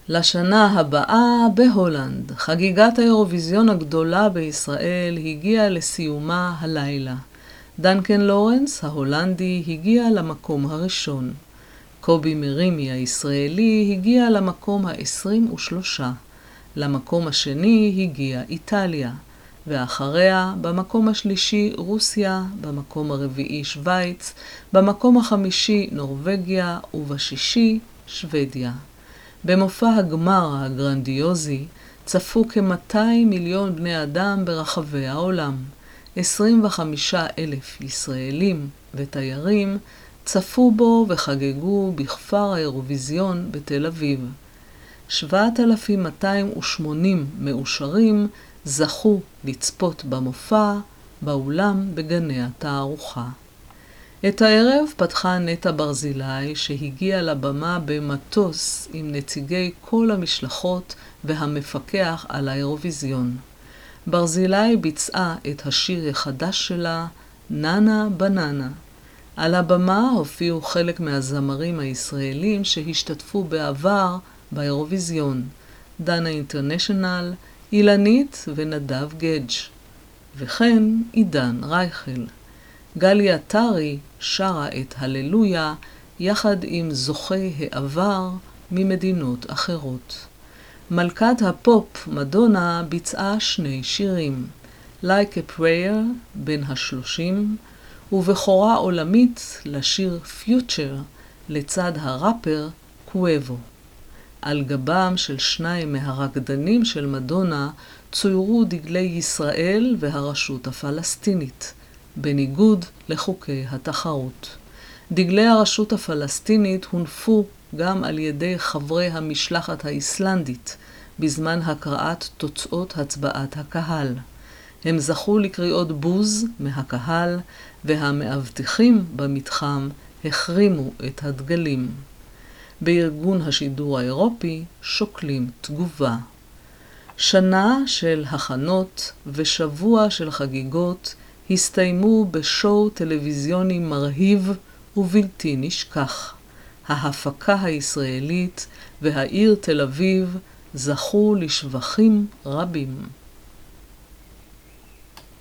לשנה הבאה בהולנד. חגיגת האירוויזיון הגדולה בישראל הגיעה לסיומה הלילה. דנקן לורנס, ההולנדי, הגיע למקום הראשון. קובי מרימי, הישראלי, הגיע למקום ה-23. למקום השני הגיעה איטליה, ואחריה במקום השלישי רוסיה, במקום הרביעי שוויץ, במקום החמישי נורווגיה ובשישי שוודיה. במופע הגמר הגרנדיוזי צפו כ-200 מיליון בני אדם ברחבי העולם. 25,000 ישראלים ותיירים צפו בו וחגגו בכפר האירוויזיון בתל אביב. 7,280 מאושרים זכו לצפות במופע באולם בגני התערוכה. את הערב פתחה נטע ברזילי שהגיעה לבמה במטוס עם נציגי כל המשלחות והמפקח על האירוויזיון. ברזילי ביצעה את השיר החדש שלה, ננה בננה. על הבמה הופיעו חלק מהזמרים הישראלים שהשתתפו בעבר באירוויזיון, דנה אינטרנשיונל, אילנית ונדב גדג', וכן עידן רייכל. גלי עטרי שרה את הללויה יחד עם זוכי העבר ממדינות אחרות. מלכת הפופ מדונה ביצעה 2 שירים, Like a Prayer בן ה-30 ובכורה עולמית לשיר Future לצד הראפר קוואבו. על גבם של 2 מהרקדנים של מדונה צוירו דגלי ישראל והרשות הפלסטינית, בניגוד לחוקי התחרות. דגלי הרשות הפלסטינית הונפו גם על ידי חברי המשלחת האיסלנדית בזמן הקראת תוצאות הצבעת הקהל. הם זכו לקריאות בוז מהקהל והמאבטחים במתחם החרימו את הדגלים. בארגון השידור האירופי שוקלים תגובה. שנה של הכנות ושבוע של חגיגות הסתיימו בשואו טלוויזיוני מרהיב ובלתי נשכח. ההפקה הישראלית והעיר תל אביב זכו לשבחים רבים.